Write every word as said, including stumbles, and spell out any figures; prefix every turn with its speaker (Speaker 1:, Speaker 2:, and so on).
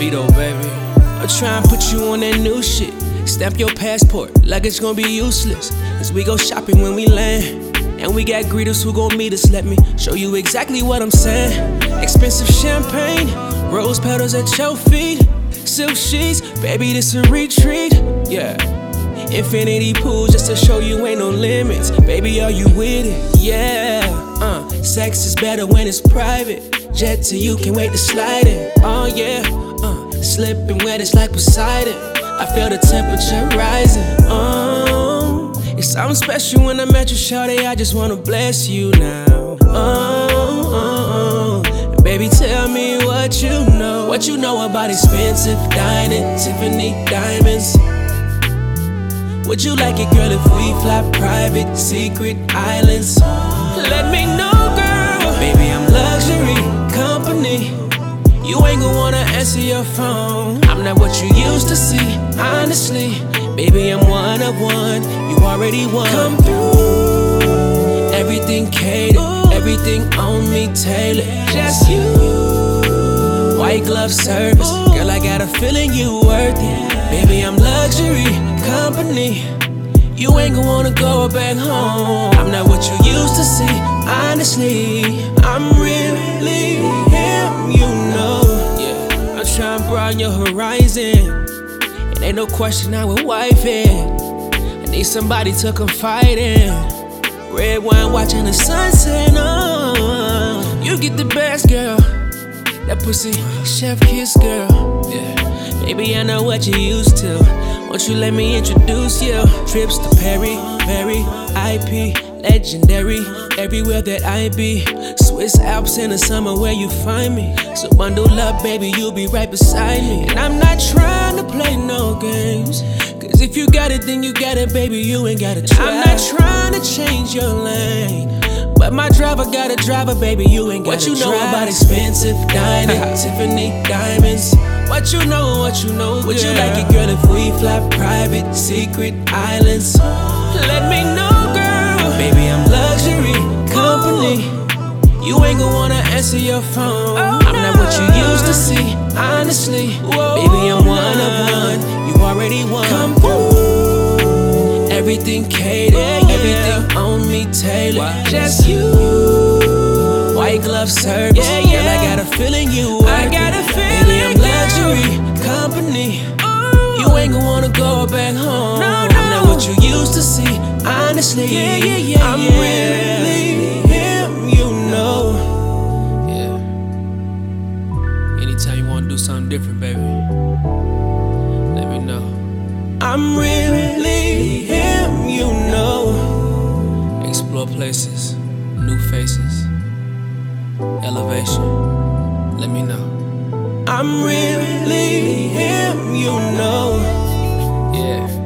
Speaker 1: Vito, baby. I'm trying to put you on that new shit. Stamp your passport like it's gonna be useless. As we go shopping when we land, and we got greeters who gon' meet us. Let me show you exactly what I'm saying. Expensive champagne, rose petals at your feet, silk sheets, baby, this a retreat. Yeah, infinity pool just to show you ain't no limits. Baby, are you with it? Yeah, uh, sex is better when it's private. Jet to you, can't wait to slide it. Oh yeah, uh, slipping wet, it's like Poseidon. I feel the temperature rising. Oh, it's something special when I met you, shawty. I just wanna bless you now. Oh, oh, oh. Baby, tell me what you know. What you know about expensive dining, Tiffany diamonds. Would you like it, girl, if we fly private, secret islands? Let me know, girl. Baby, I'm luxury company. You ain't gon' wanna answer your phone. I'm not what you used to see, honestly. Baby, I'm one of one. You already won. Come through. Everything catered, everything on me tailored. Just you. White glove service, girl, I got a feeling you worth it. Baby, I'm luxury company. You ain't gon' wanna go back home. I'm not what you used to see, honestly. I'm really him, you know. Yeah, I'm trying to broaden your horizon. It ain't no question I would wife it. I need somebody to confide in. Red wine watching the sunset. Oh, you get the best, girl. That pussy, chef kiss, girl. Yeah, baby, I know what you used to. Won't you let me introduce you? Trips to Perry, Perry, I P, legendary. Everywhere that I be, Swiss Alps in the summer where you find me. So bundle up, baby, you'll be right beside me. And I'm not trying to play no games, cause if you got it, then you got it, baby, you ain't gotta try. I'm not trying to change your lane, but my driver got a driver, baby, you ain't gotta What you know try. About expensive dining, Tiffany diamonds. What you know, what you know, Would girl. You like it, girl, if we fly private, secret islands? Let me know, girl. Baby, I'm luxury company. You ain't gon' wanna answer your phone. Oh, I'm no. not what you used to see, honestly. Whoa, Baby, I'm one no. of one. You already won. Come through. Everything catered, yeah, everything yeah. on me tailored. Wow. Just you. White glove service, yeah, yeah. girl, I got a feeling you worth I got a feeling, Baby, I'm luxury company. Ooh. You ain't gon' wanna go back home. No, no. I'm not what you used to see, honestly. Yeah, yeah, yeah, I'm yeah. really him, you know. Yeah. Anytime you wanna do something different, baby, let me know. I'm really him, you know. Explore places, new faces, elevation. Let me know. I'm really him, you know. Yeah.